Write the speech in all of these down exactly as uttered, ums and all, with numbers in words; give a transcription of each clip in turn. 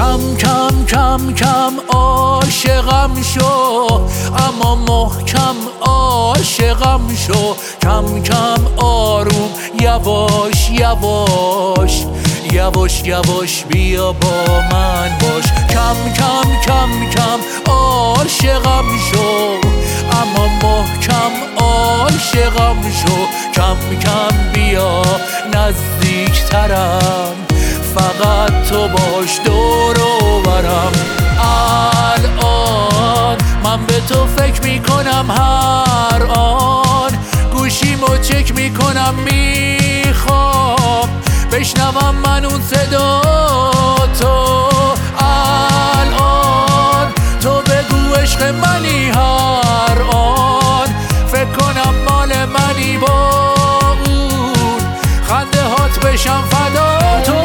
کم کم کم کم عاشقم شو، اما محکم عاشقم شو. کم کم آروم یواش یواش یواش یواش بیا با من باش. کم کم کم کم عاشقم شو، اما محکم عاشقم شو. کم کم بیا نزدیکترم، فقط تو باش دور و برم. الان من به تو فکر میکنم، هر آن گوشیمو چک میکنم، میخوام بشنوم من اون صدا تو. الان تو بگو عشق منی، هر آن فکر کنم مال منی، با اون خنده هات بشم فدا تو.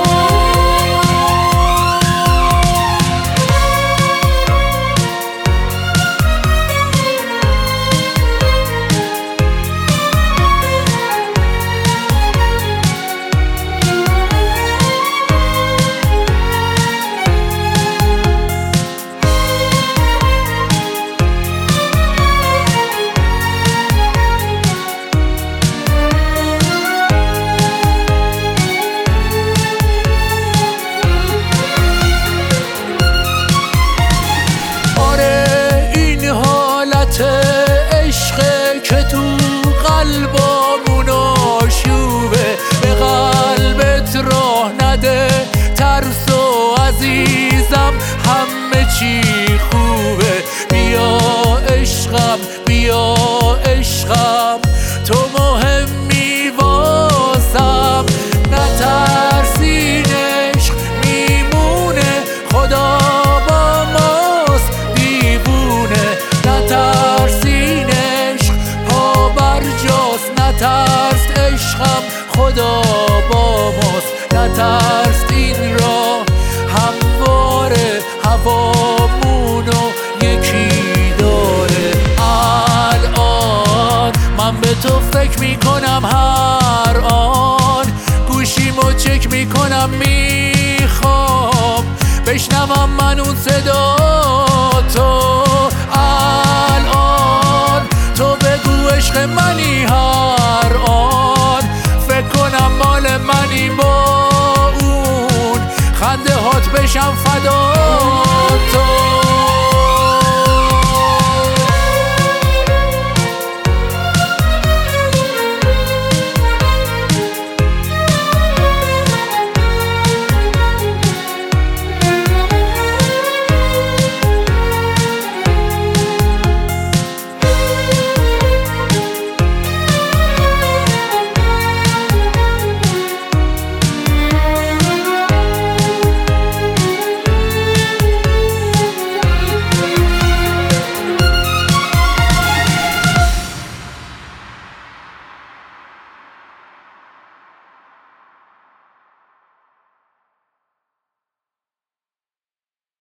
عشق که تو قلبامون آشوبه، به قلبت راه نده ترس و عزیزم همه چی خوبه. بیا عشقم بیا عشقم، تو مهمی واسم. نترسین عشق میمونه، خدا با ماست دیوونه. نترسین عشق پا بر جاست، نترس عشقم خدا با ماست. نترس این را همواره هوامونو یکی داره. الان من به تو فکر میکنم، هر آن گوشیمو چک میکنم، میخوام بشنوم من اون صدا تو. الان تو بگو عشق منی، هر آن فکر کنم مال منی، با اون خنده هات بشم فدا